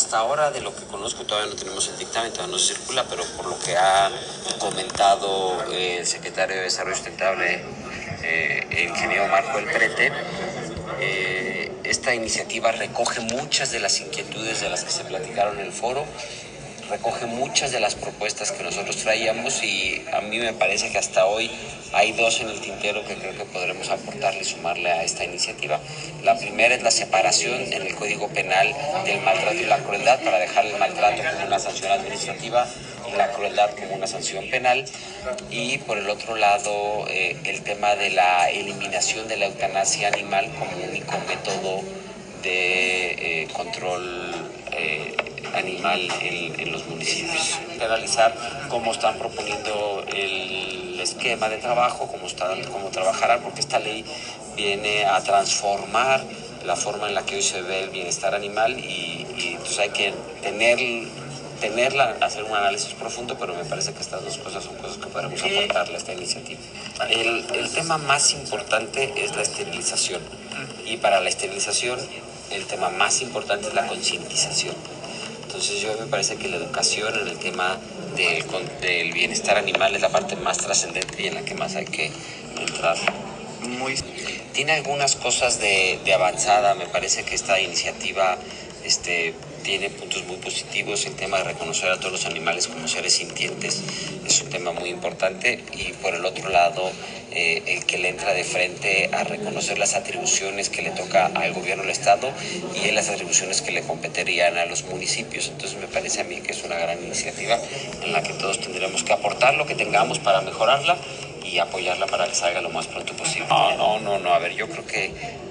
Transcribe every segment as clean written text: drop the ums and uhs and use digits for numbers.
hasta ahora, de lo que conozco, todavía no tenemos el dictamen, todavía no se circula, pero por lo que ha comentado el secretario de Desarrollo Sustentable, el ingeniero Marco El Prete, esta iniciativa recoge muchas de las inquietudes de las que se platicaron en el foro, recoge muchas de las propuestas que nosotros traíamos, y a mí me parece que hasta hoy hay dos en el tintero que creo que podremos aportarle y sumarle a esta iniciativa. La primera es la separación en el Código Penal del maltrato y la crueldad, para dejar el maltrato como una sanción administrativa y la crueldad como una sanción penal. Y por el otro lado, el tema de la eliminación de la eutanasia animal como único método de control animal en los municipios. Analizar cómo están proponiendo el esquema de trabajo, cómo trabajarán, porque esta ley viene a transformar la forma en la que hoy se ve el bienestar animal, y entonces hay que hacer un análisis profundo, pero me parece que estas dos cosas son cosas que podremos aportarle a esta iniciativa. El tema más importante es la esterilización, y para la esterilización el tema más importante es la concientización. Entonces yo me parece que la educación en el tema del bienestar animal es la parte más trascendente y en la que más hay que entrar. Tiene algunas cosas de avanzada. Me parece que esta iniciativa tiene puntos muy positivos. El tema de reconocer a todos los animales como seres sintientes es un tema muy importante, y por el otro lado, el que le entra de frente a reconocer las atribuciones que le toca al gobierno del estado y las atribuciones que le competirían a los municipios. Entonces me parece a mí que es una gran iniciativa en la que todos tendremos que aportar lo que tengamos para mejorarla y apoyarla para que salga lo más pronto posible. No, a ver, yo creo que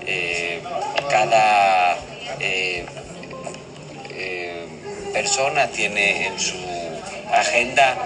cada persona tiene en su agenda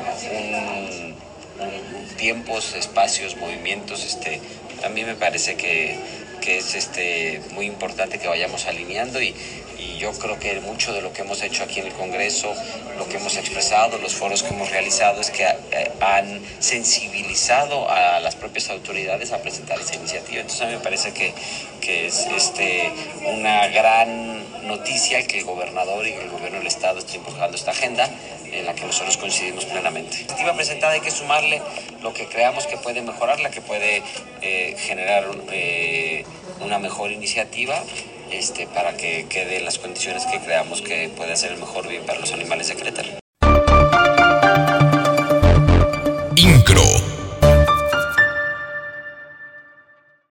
tiempos, espacios, movimientos. A mí me parece que es muy importante que vayamos alineando, y yo creo que mucho de lo que hemos hecho aquí en el Congreso, lo que hemos expresado, los foros que hemos realizado, es que han sensibilizado a las propias autoridades a presentar esa iniciativa. Entonces a mí me parece que es una gran noticia que el gobernador y el gobierno del estado estén empujando esta agenda en la que nosotros coincidimos plenamente. La iniciativa presentada hay que sumarle lo que creamos que puede mejorarla, que puede generar una mejor iniciativa, para que quede en las condiciones que creamos que puede hacer el mejor bien para los animales de Querétaro.